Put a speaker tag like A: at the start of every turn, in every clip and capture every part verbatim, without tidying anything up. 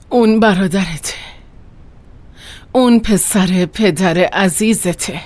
A: اون برادرته، اون پسر پدر عزیزته.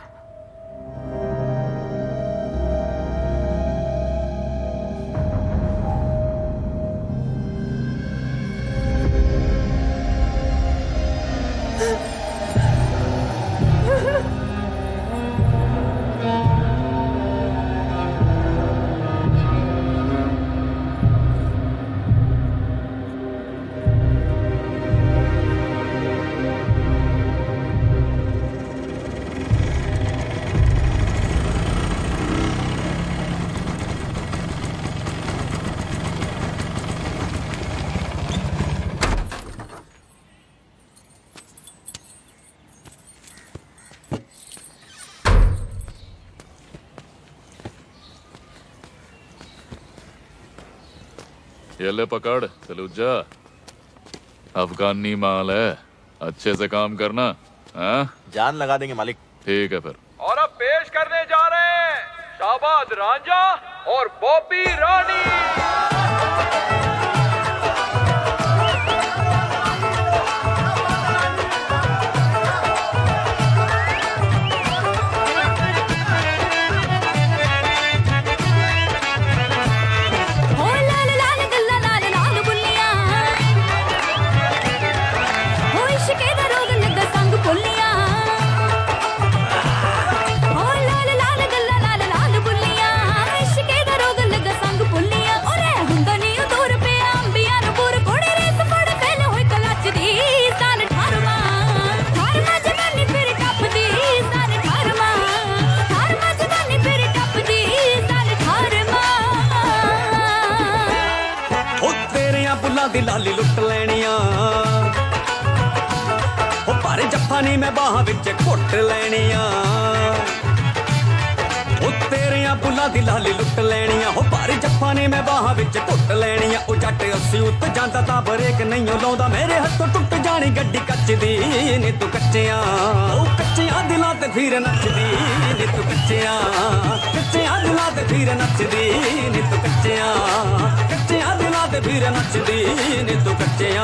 B: ये ले पकड़ सलूजा, अफगानी माल है, अच्छे से काम करना। हाँ
C: जान लगा देंगे मालिक।
B: ठीक है फिर।
D: और अब पेश करने जा रहे हैं शाहबाज रांझा और बॉबी रानी।
E: लाली लुट लेनिया ओ पर जफ्फा नहीं मैं बाहां विच घुट लेनिया ओ तेरियां बुल्ला दी लाली लुट लेनिया ओ पर जफ्फा नहीं मैं बाहां विच घुट लेनिया ओ जट अस्सी उत जांदा तां बरेक नहीं लाउंदा मेरे हत्थों टुट जानी गड्डी कच्च दी नी तू कच्चियां ओ कच्चियां दिलां ते फिर नचदी नी तू कच्चियां कच्चियां दिलां ते फिर नचदी नी तू कच्चियां कच्चियां दिलां ते फिर नचदी नी तू कच्चियां।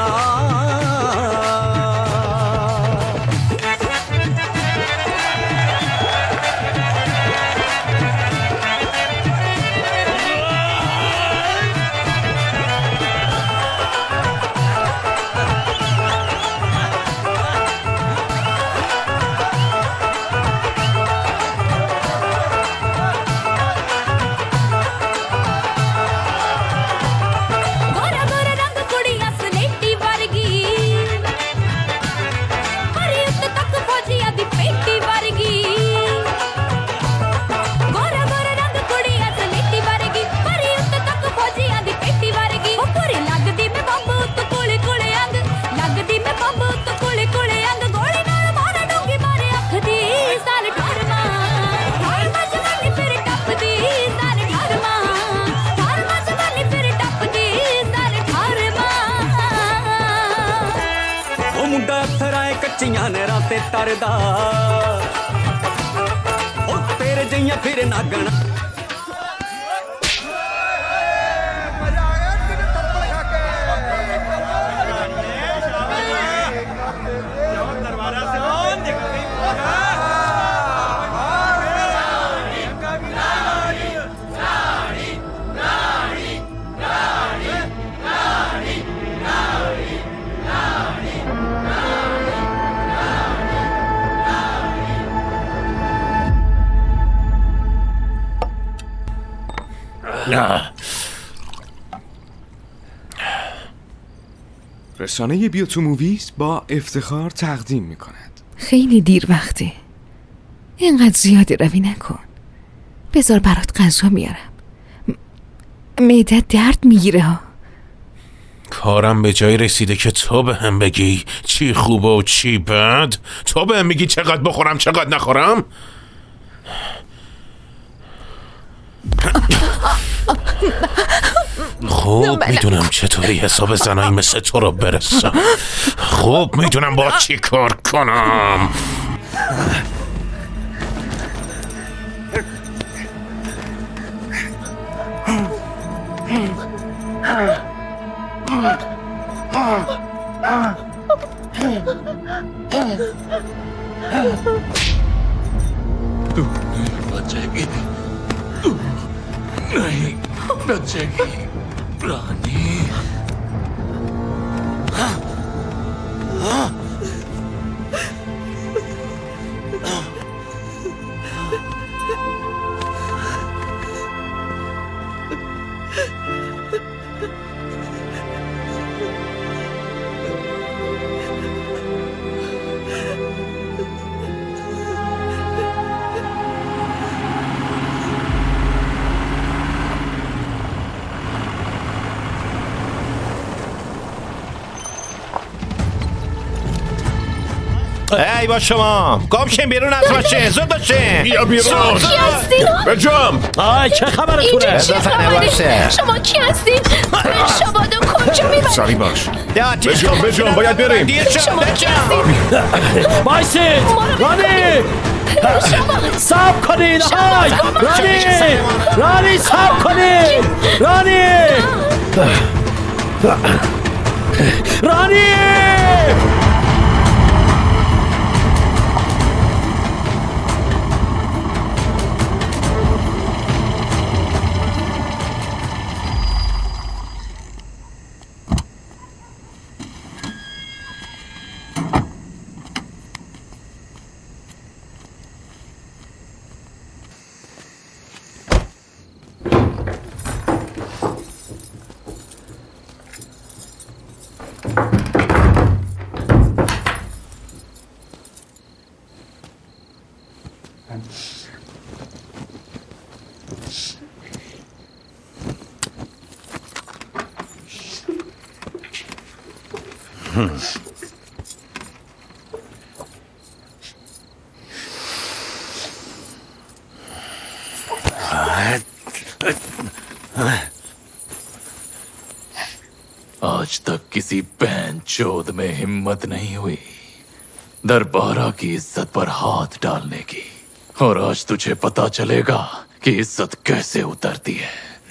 E: कच्चियां नहरां ते तरदा ओ तेरे जइयां फिर नागण
F: رسانه بیا تو موویز با افتخار تقدیم میکند.
G: خیلی دیر وقته، اینقدر زیاده روی نکن. بذار برات غذا میارم، معدت درد میگیره ها.
H: کارم به جای رسیده که تو به هم بگی چی خوبه و چی بد. تو به هم میگی چقدر بخورم چقدر نخورم. خوب میدونم چطوری حساب زنایی مثل تو رو برسم. خوب میدونم با چی کار کنم.
B: बचेगी तू नहीं बचेगी रानी
C: ای با شما گم شین بیرون از ماشین زود باشین
H: بیا بیرون
I: کی هستین؟
H: بجام
C: آی چه خبرتونه
I: اینجا چه خبره؟ شما کی هستین؟ شبادو کجا میبرید؟
H: سری باش
C: آتیش
H: بجام بجام باید بریم
C: دیر شد
I: شما کی هستین؟
C: بایسید رانی ساب کنین آی رانی رانی ساب کنین رانی رانی
B: आज तक किसी बहन चोद में हिम्मत नहीं हुई दरबारा की इज्जत पर हाथ डालने की और आज तुझे पता चलेगा कि इज्जत कैसे उतरती है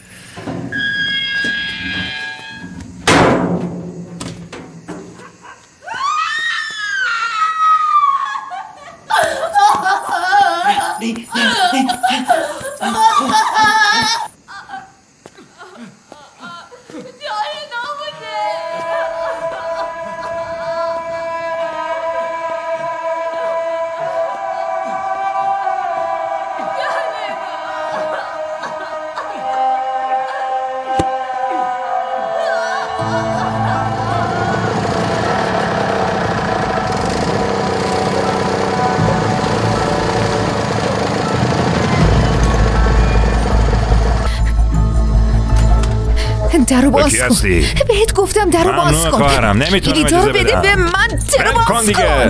G: درو باز کن
J: هستی؟
G: بهت گفتم درو باز کن
J: خواهرم نمیتونم اجازه
G: بده
J: بدم
G: به من درو باز کن دیگه.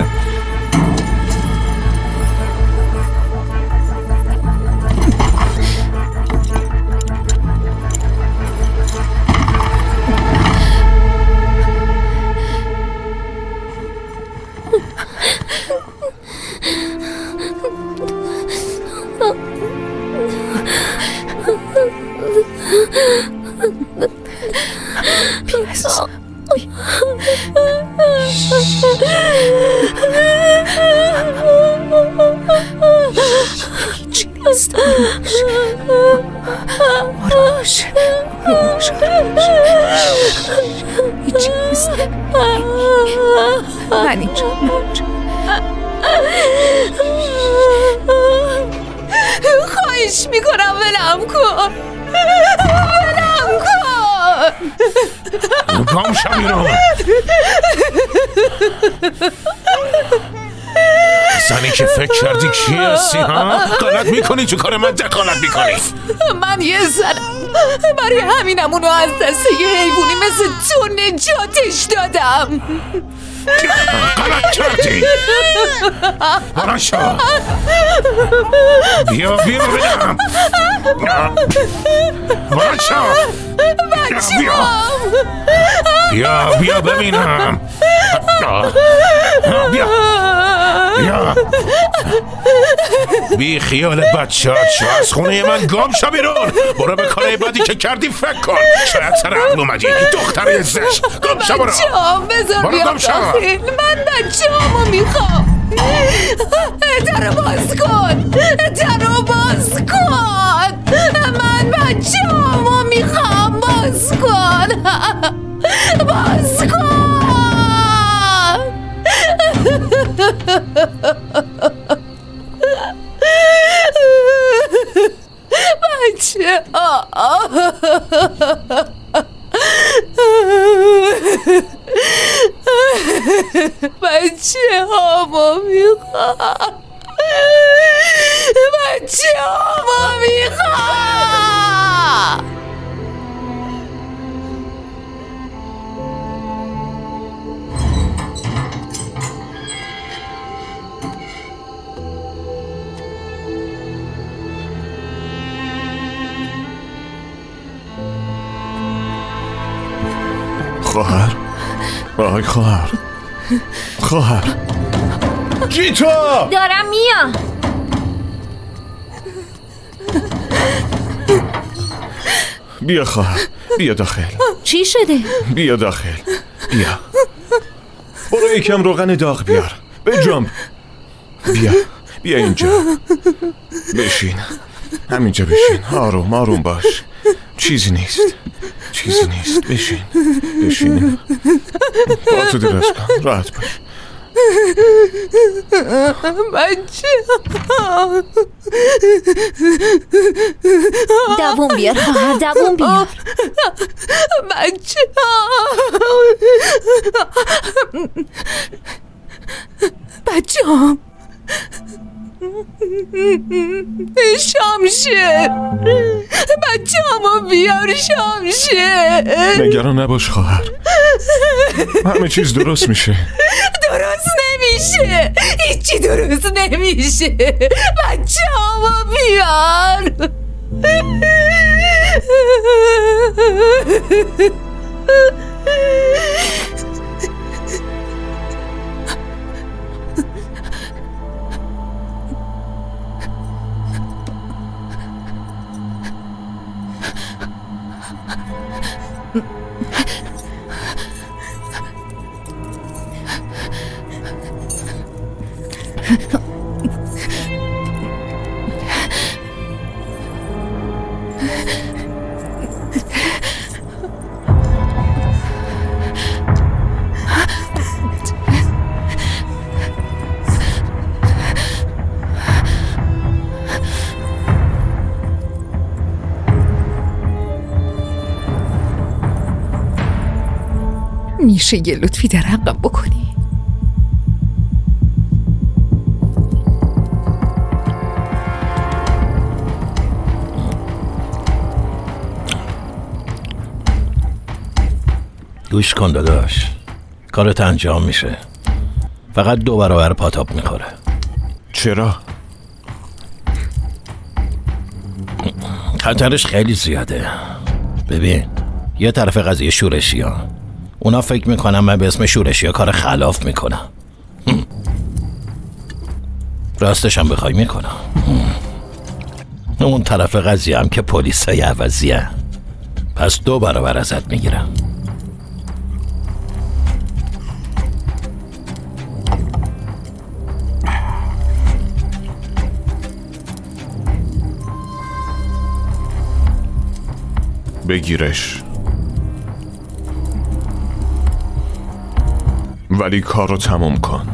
I: خواهش میکنم ولم کن ولم کن
H: گم شو بیرون زنی که فکر کردی کی هستی ها؟ غلط میکنی تو کار من دخالت میکنی
I: من یه زنم برای همینم اونو از دست یه حیوانی مثل تو نجاتش دادم
H: غلط کردی برا شو بیا بیا ببینم برا شو بیا بیا بیا ببینم بیا بیا بی خیال بچه‌ات شو از خونه من گم شو بیرون برو به کارهای بدی که کردی فکر کن شاید سر عقل اومدی دختر زشت گم شو برو
I: بچه‌ام بذار بیام داخل من بچه‌امو میخوام درو باز کن درو باز بچه ها بچه ها ما میخوام بچه ها ما میخوام
H: خواهر آی خواهر خواهر گیتا
J: دارم میام.
H: بیا خواهر بیا داخل.
J: چی شده؟
H: بیا داخل بیا برو یکم روغن داغ بیار بجنب بیا بیا اینجا بشین همینجا بشین آروم آروم باش چیزی نیست چیزی نیست بشین بشین با تو دراز کن راحت باش
I: بچه
J: دووم بیار خواهر دووم بیار
I: بچه بچه هم شمشیر بچه همو بیار شمشیر
H: نگران نباش خواهر همه چیز درست میشه
I: درست نمیشه هیچی درست نمیشه بچه همو بیار میشه یه لطفی در حقم بکنی؟
C: گوش کن داداش کارت انجام میشه فقط دو برابر پاتاب میخوره
H: چرا؟
C: خطرش خیلی زیاده ببین یه طرف قضیه شورشی ها اونا فکر میکنم من به اسم شورشی ها کار خلاف میکنم راستش هم بخوای میکنم اون طرف قضیه هم که پلیس های عوضی هم. پس دو برابر ازت میگیرم
H: بگیرش ولی کار رو تموم کن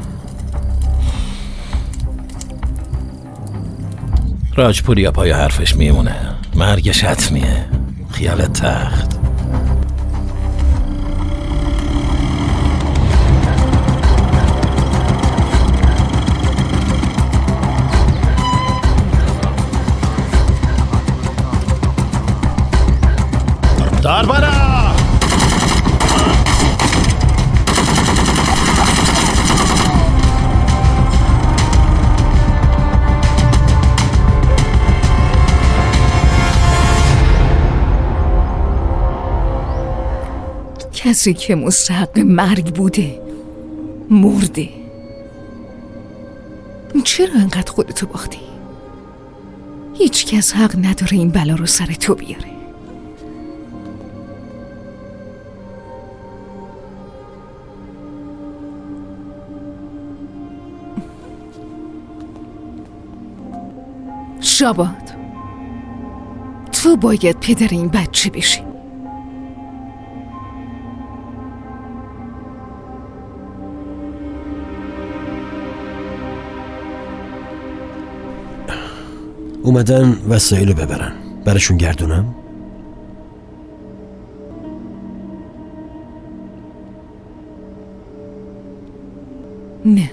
C: راجپوریا پای حرفش میمونه مرگش حتمیه خیال تخت داربارا
I: کسی که مستحق مرگ بوده مرده چرا انقدر خودتو باختی؟ هیچ کس حق نداره این بلا رو سر تو بیاره شاباد تو باید پدر این بچه بشی
K: اومدن وسایل رو ببرن برشون گردونم؟
G: نه.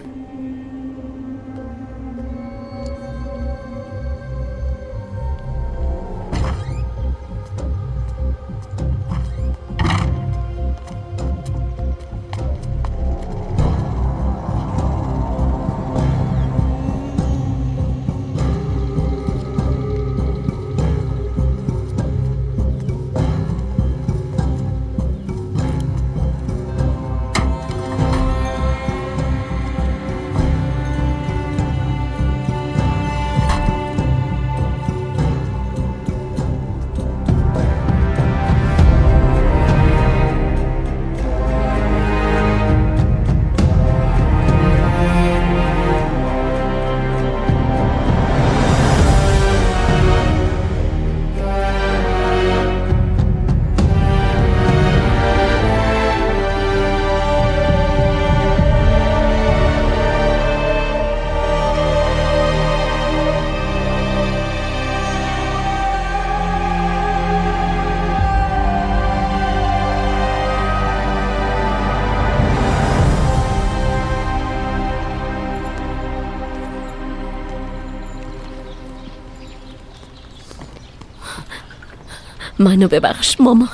J: منو ببخش مامان.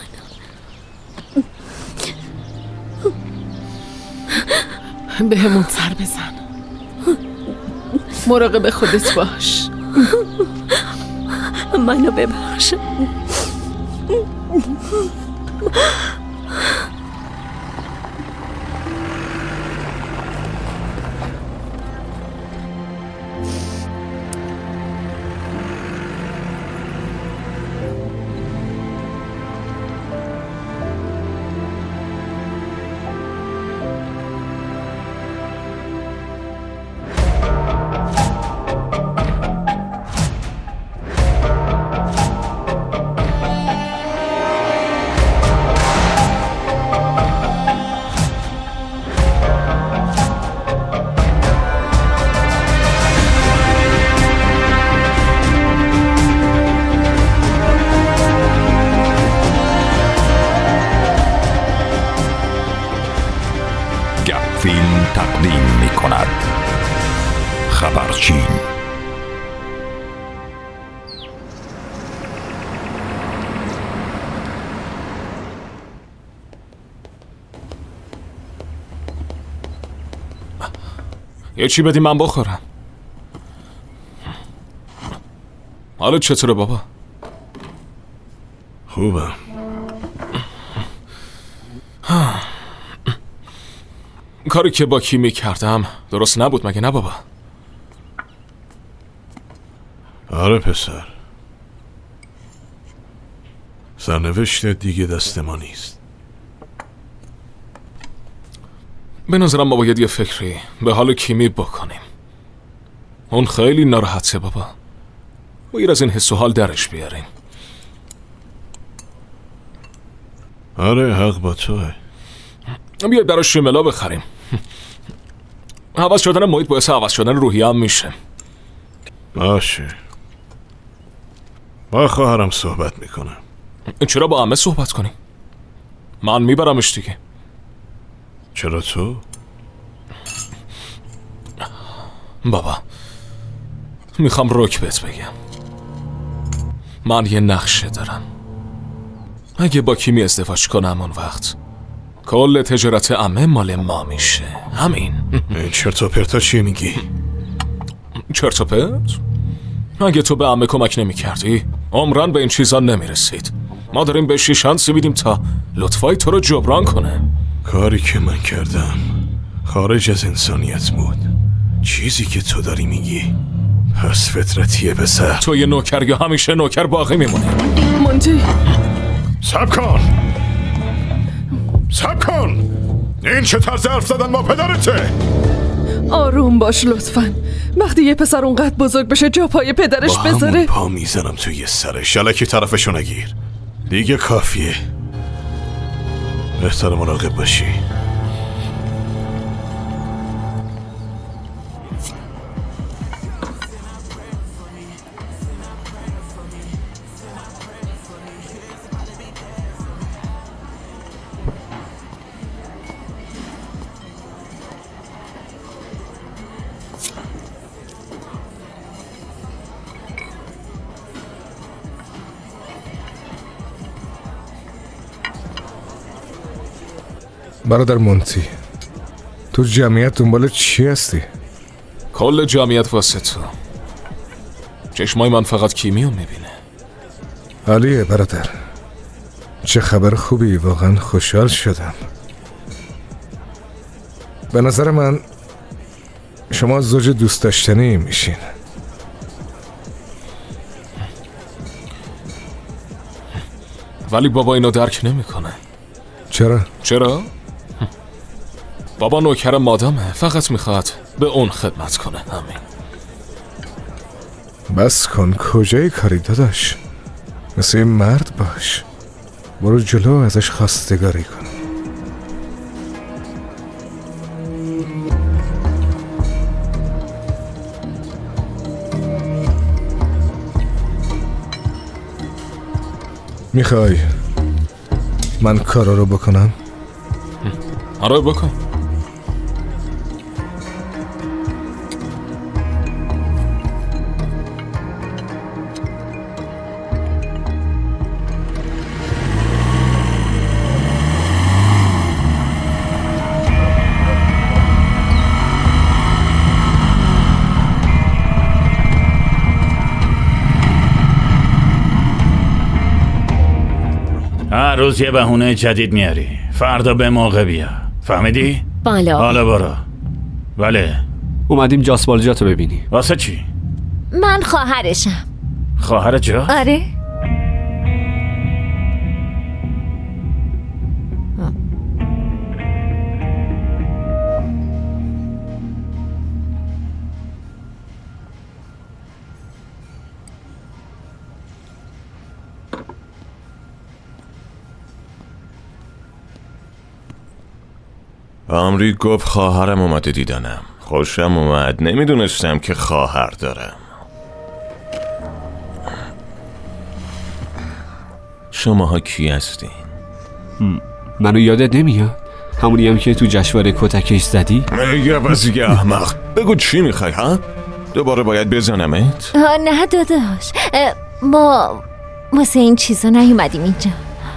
A: به همون سر بزن. مراقب خودت باش.
J: منو ببخش.
L: فیلم تقدیم می کند خبرچین.
H: یه چی بدی من بخورم. حالا چطوره بابا؟
C: خوبم.
H: کاری که با کی میکردم درست نبود مگه نه بابا؟
C: آره پسر، سرنوشت دیگه دست ما نیست.
H: به نظرم ما باید یه فکری به حال کیمی بکنیم. اون خیلی ناراحته بابا. باید از این حس و حال درش بیاریم.
C: آره حق با توه.
H: بیاید براش شیملا بخریم. عوض شدن محیط باعث عوض شدن روحیه هم میشه.
C: باشه، با خواهرم صحبت میکنم.
H: چرا با عمه صحبت کنیم؟ من میبرمش دیگه.
C: چرا تو؟
H: بابا میخوام رک بهت بگم، من یه نقشه دارم. اگه با کیمی ازدواج کنم اون وقت کل تجارت عمه مال ما میشه. همین.
C: این چرت و پرتا چیه میگی؟
H: چرت و پرت؟ اگه تو به عمه کمک نمی کردی عمرن به این چیزا نمی رسید. ما داریم بهش شانسی میدیم تا لطفای تو رو جبران کنه.
C: کاری که من کردم خارج از انسانیت بود. چیزی که تو داری میگی پس فطرتیه پسر.
H: تو یه نوکر یا همیشه نوکر باقی میمونی؟
A: مونتی
C: صبر کن، صبر کن. این چه طرز حرف زدن با پدرته؟
A: آروم باش لطفاً. وقتی یه پسر اونقدر بزرگ بشه جا پای پدرش
C: با
A: بذاره.
C: همون پا میزنم توی سرش. الکی طرفشو نگیر دیگه، کافیه. بهتر مراقب باشی.
K: برادر مونتی، تو جمعیت دنبال چی هستی؟
C: کل جمعیت واسه تو. چشمای من فقط کیمیو میبینه.
K: عالیه برادر، چه خبر خوبی، واقعا خوشحال شدم. به نظر من شما زوج دوست داشتنی میشین.
C: ولی بابا اینو درک نمیکنه.
K: چرا؟
C: چرا؟ بابا نوکر مادامه، فقط میخواد به اون خدمت کنه، همین.
K: بس کن، کجای کاری داداش؟ مثل این مرد باش، برو جلو ازش خواستگاری کن. میخوای من کارا رو بکنم؟
C: آره بکن.
M: هر روز یه بهونه جدید میاری، فردا به موقع بیا، فهمیدی؟
J: بالا
M: حالا برو. بله
N: اومدیم جاسبالجاتو ببینی.
M: واسه چی؟
J: من خواهرشم.
M: خواهر جا؟
J: آره.
H: آمری گفت خواهرم اومده دیدنم. خوشم اومد، نمیدونستم که خواهر دارم. شماها کی هستین؟
N: منو یادت نمیاد؟ همونی هم که تو جشنواره کتکش زدی؟
H: یه وزیه احمق، بگو چی میخوای ها؟ دوباره باید بزنمت؟
J: نه داداش، ما واسه این چیزا نیومدیم اینجا.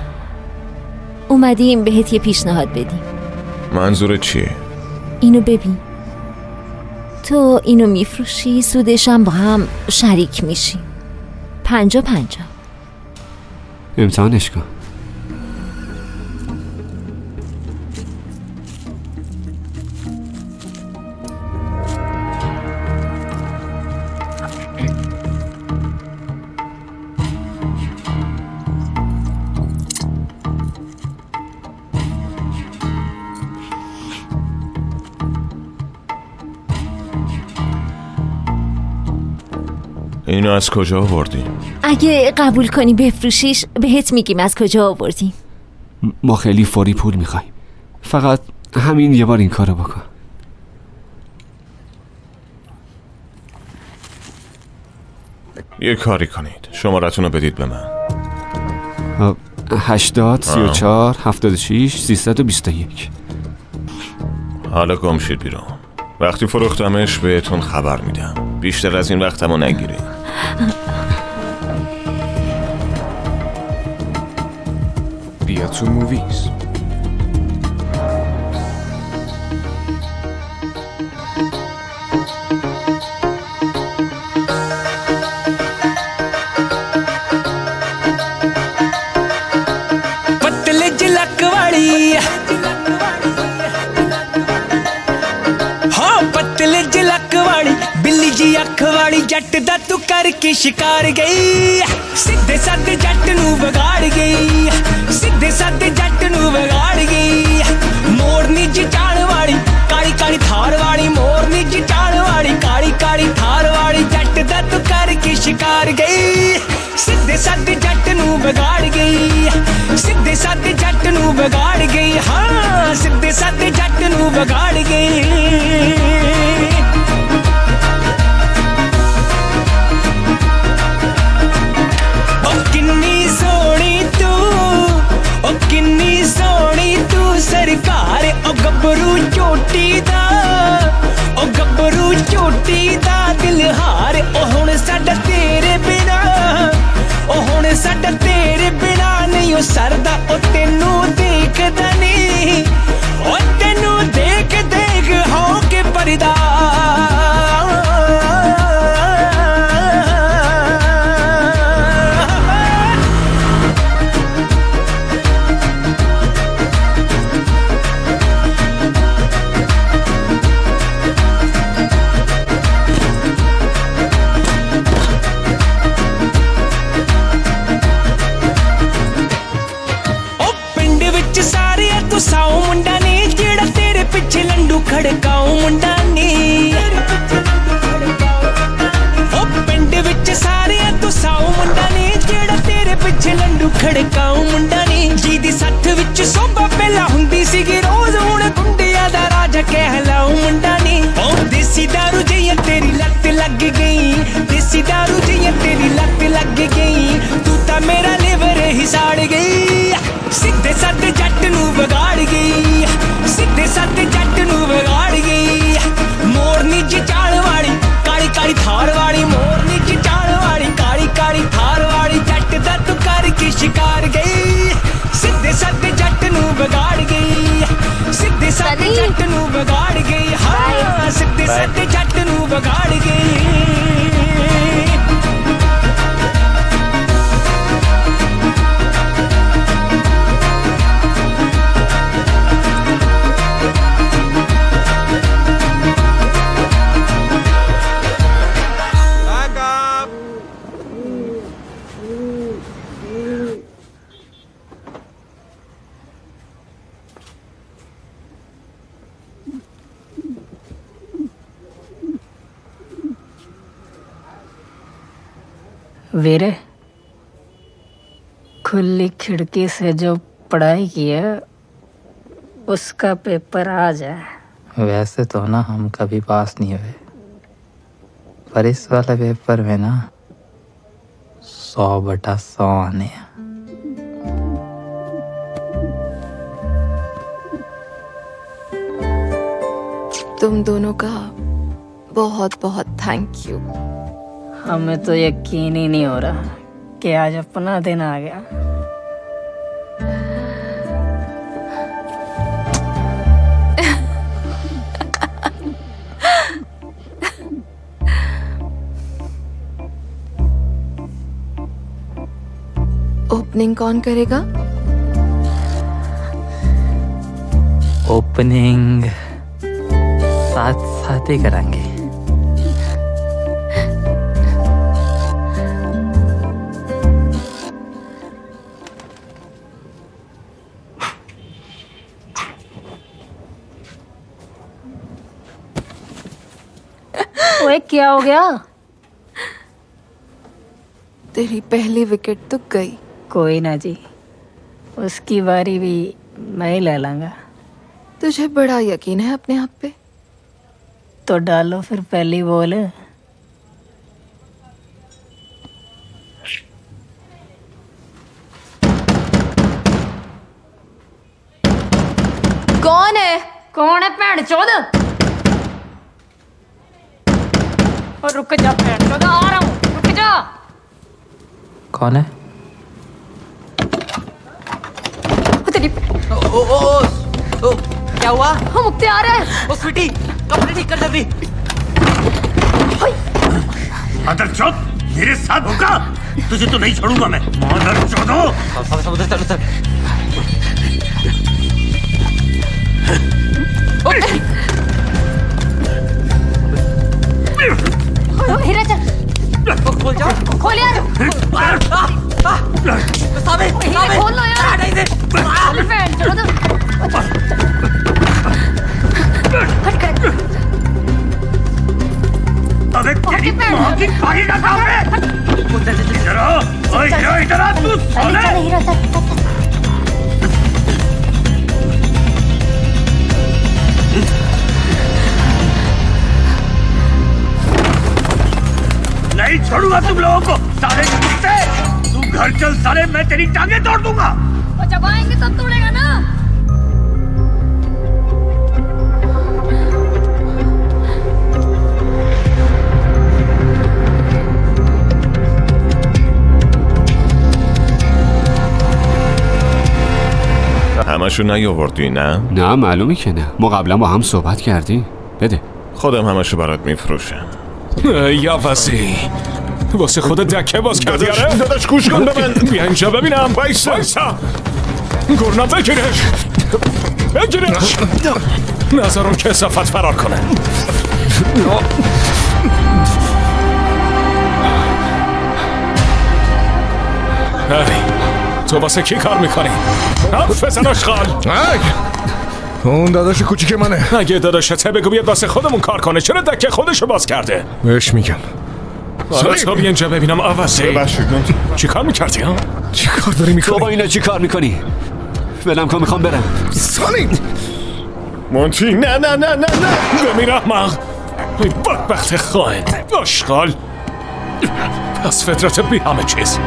J: اومدیم بهت یه پیشنهاد بدیم.
H: منظورت چیه؟
J: اینو ببین، تو اینو میفروشی، سودش هم با هم شریک میشی، پنجا پنجا.
N: امتحانش کن.
H: اینو از کجا آوردی؟
J: اگه قبول کنی بفروشیش بهت میگیم از کجا آوردیم.
N: ما خیلی فوری پول میخوایم، فقط همین یه بار این کارو بکن.
H: یه کاری کنید، شمارتون رو بدید به من.
N: هشتاد سی و چهار هفتاد و شیش سیصد و بیست و یک.
H: حالا گم شید بیرون. وقتی فروختمش بهتون خبر میدم. بیشتر از این وقتمو نگیرید.
F: بیا تو موویز.
E: पतले जिलक वाली हाँ पतले जिलक वाली बिल्ली जी अख वाली जट दा तू करके शिकार गई सीधे साधे जट नू बिगाड़ गई सीधे साधे जट नू बिगाड़ गई मोरनी जी जान वाली काली काली थार वाली मोरनी जी जान वाली काली काली थार वाली जट दा तू करके शिकार गई सीधे साधे जट नू बिगाड़ गई सीधे साधे जट नू बिगाड़ गई हाँ सीधे साधे जट नू बिगाड़ गई ओ किन्नी सोहनी तू ओ किन्नी सोहनी तू सरकार ओ गब्बरू चोटी दा ओ गब्बरू चोटी दा दिल हार ओ हुण साडा तेरे बिना ओ हुण साडा तेरे बिना नहीं ओ सरदा ओ तेनू देखदा नहीं ओ
O: ਪਿੱਛੇ ਲੰਡੂ ਖੜਕਾਉ ਮੁੰਡਾ ਨੀ ਜਿਹਦੀ ਸੱਠ ਵਿੱਚ ਸੋਭਾ ਪਹਿਲਾਂ ਹੁੰਦੀ ਸੀਗੀ ਰੋਜ਼ ਹੁਣ ਗੁੰਡਿਆਂ ਦਾ ਰਾਜਾ ਕਹਿਲਾਉ ਮੁੰਡਾ ਨੀ ਉਹ ਦੇਸੀ ਦਾਰੂ ਜਿਹੀਆਂ ਤੇਰੀ ਲੱਤ ਲੱਗ ਗਈ ਦੇਸੀ ਦਾਰੂ ਜਿਹੀਆਂ ਤੇਰੀ ਲੱਤ ਲੱਗ ਗਈ ਤੂੰ ਤਾਂ ਮੇਰਾ ਲਿਵਰ ਹੀ ਸਾੜ ਗਈ ਸਿੱਧੇ ਸਾਦੇ ਜੱਟ ਨੂੰ ਵਿਗਾੜ ਗਈ ਸਿੱਧੇ ਸਾਦੇ ਜੱਟ ਨੂੰ ਵਿਗਾੜ ਗਈ ਮੋਰਨੀ ਚ ਚਾਲ ਵਾਲੀ ਕਾਲੀ ਕਾਲੀ ਥਾਰ ਵਾਲੀ ਮੋਰਨੀ ਚ ਚਾਲ ਵਾਲੀ ਕਾਲੀ ਕਾਲੀ ਥਾਰ ਵਾਲੀ ਜੱਟ ਦਾ ਤੂੰ ਕਰ ਕੇ ਸ਼ਿਕਾਰ ਗਈ ਸਿੱਧੇ ਸਾਦੇ ਜੱਟ ਨੂੰ ਵਿਗਾੜ ਗਈ ਸਿੱਧੇ ਸਾਦੇ ਜੱਟ ਨੂੰ ਵਿਗਾੜ ਗਈ ਹਾਂ ਸਿੱਧੇ ਸਾਦੇ ਜੱਟ ਨੂੰ ਵਿਗਾੜ ਗਈ
P: वीरे खुली खिड़की से जो पढ़ाई की है उसका पेपर आ जाए।
Q: वैसे तो ना हम कभी पास नहीं हुए, पर इस वाले पेपर में ना सौ बटा सौ आने हैं।
A: तुम दोनों का बहुत बहुत थैंक यू।
P: हमें तो यकीन ही नहीं हो रहा कि आज अपना दिन आ गया।
A: ओपनिंग कौन करेगा?
Q: ओपनिंग साथ साथ ही करेंगे।
P: ओए क्या हो गया?
A: तेरी पहली विकेट तो गई।
P: कोई ना जी, उसकी बारी भी मैं ही ले लूंगा।
A: तुझे बड़ा यकीन है अपने आप पे?
P: तो डालो फिर पहली बॉल।
A: कौन है?
P: कौन है भैन चौध? और रुक जा भैन चौध, आ रहा हूँ, रुक जा।
Q: कौन है?
P: तेरी
R: ओ, ओ, ओ, ओ, क्या हुआ?
P: हम मुख्तियार है।
R: ओ स्वीटी, कपड़े ठीक कर जल्दी।
S: मदर चौथ, मेरे साथ होगा? तुझे तो नहीं छोड़ूंगा मैं। मदर चौथो।
R: सब सब उधर चल उधर।
P: हीरा चल।
R: खोल जाओ।
P: खोल यार।
R: साबे, साबे।
P: खोल लो यार।
R: नहीं दे।
P: चल भैन चौध। हट कर।
S: अबे तेरी माँ की खाई ना सामने। इधर आ, ओए इधर इधर आ तू साले।
P: चल हीरा चल।
S: नहीं छोड़ूंगा तुम लोगों को सारे कुत्ते। तू घर चल साले, मैं तेरी टांगे तोड़ दूंगा।
P: वो जब आएंगे तब तोड़ेगा ना।
H: همشو نیاوردی نه؟
N: نه معلومه که نه. ما قبلا با هم صحبت کردیم. بده.
H: خودم همشو برات میفروشم.
K: یا وزی واسه خودت دکه باز کردی.
H: داداش داداش گوش کن به من.
K: بیا اینجا ببینم. بایستا بایستا گرنم بگیرش بگیرش. نظرم که صفت فرار کنه. هی تو واسه کی کار میکنی؟ حرف بزن آشغال. اون داداش کوچیک منه. اگه داداشته بگو بیاد واسه خودمون کار کنه. چرا دکه خودشو باز کرده؟ بهش میگم حالا تا بیا اینجا ببینم آوازه.
C: ببخشید مونتی.
K: چی کار میکردی ها؟
C: چی کار داری میکنی؟
N: تو با اینا چی کار میکنی؟ ولم کن میخوام برم.
C: سالی مونتی نه نه نه نه نه
K: بمیر احمق. ای بدبخت خواهد آشغال. پس فطرت بی همه چیز.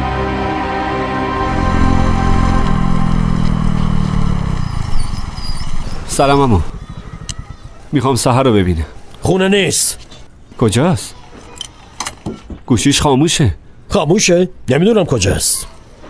N: سلام عمو. میخوام سحر رو ببینم.
T: خونه نیست.
N: کجاست؟ گوشیش خاموشه.
T: خاموشه؟ نمیدونم کجاست.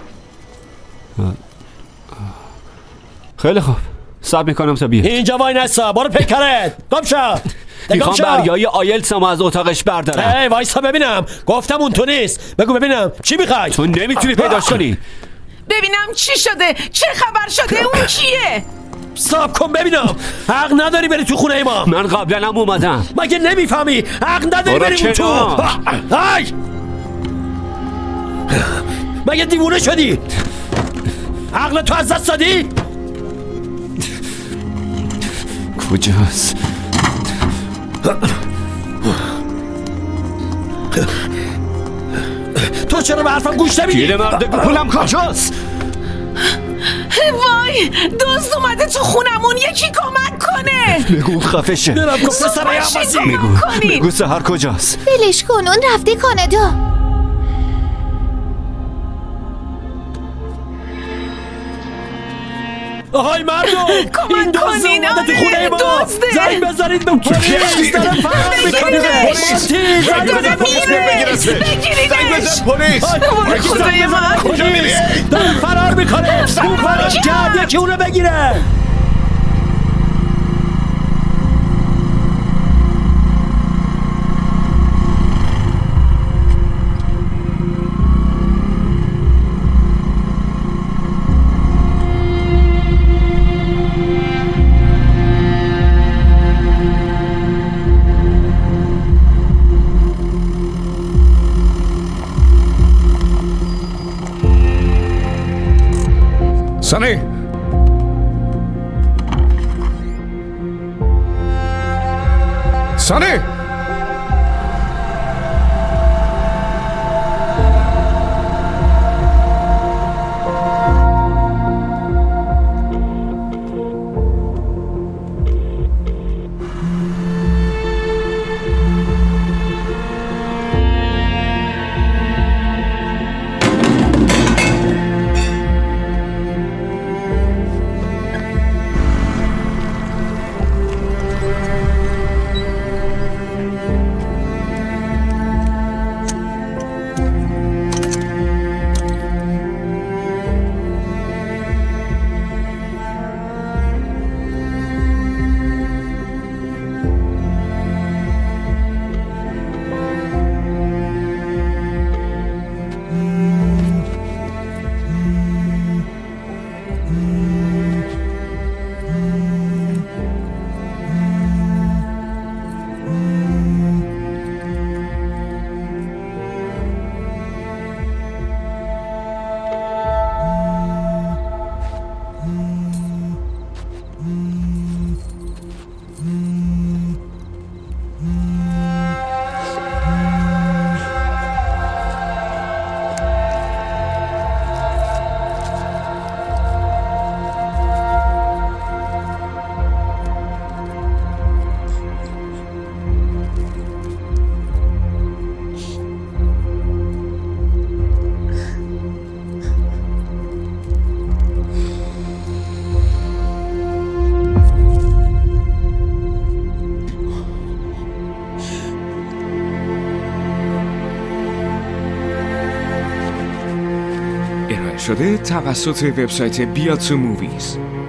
N: خیلی خوب. صبر میکنم تا بیاد.
T: اینجا وای نستا. برو پیکرت. گم شو.
N: میخوام بریای آیلتسمو از اتاقش بردارم.
T: ای وایسا ببینم. گفتم اون تو نیست. بگو ببینم چی میخوای؟
N: تو نمیتونی پیداش کنی.
I: ببینم چی شده؟ چه خبر شده؟ اون کیه؟
T: صاحب کن ببینم. حق نداری بری تو خونه ما.
N: من قبلا هم اومدم.
T: مگه نمیفهمی؟ حق نداری بری اون تو. های مگه دیوونه شدی؟ عقل تو از دست دادی؟
N: کجاست؟
T: تو چرا به حرفم گوش نمیدی؟
N: گیره مرده پولم کجاست؟
I: وای دزد اومده تو خونمون. یکی کمک کنه.
N: بگو خفه شه.
T: برم کن پسر عباسی.
N: بگو بگو سحر کجاست؟
J: ولش کن اون رفته کانادا.
T: آهای مردم این دزد اومده تو خونه ما. زنگ بزنید به پلیس. دارم فرار میکنه. مونتی زنگ بزن پلیس بگیرش.
C: زنگ بزن پلیس.
T: خدای من کجا میری؟ دارم فرار میکنه. اون فرار کرد یکی اونو بگیره.
C: سالی سالی
F: شده توسط وبسایت بیاتسو موویز.